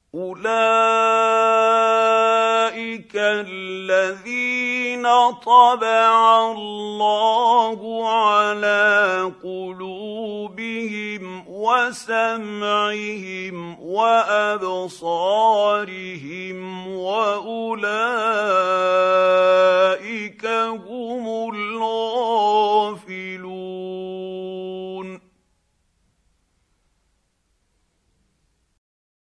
أولئك الذين طبع الله على قلوبهم وسمعهم وأبصارهم وأولئك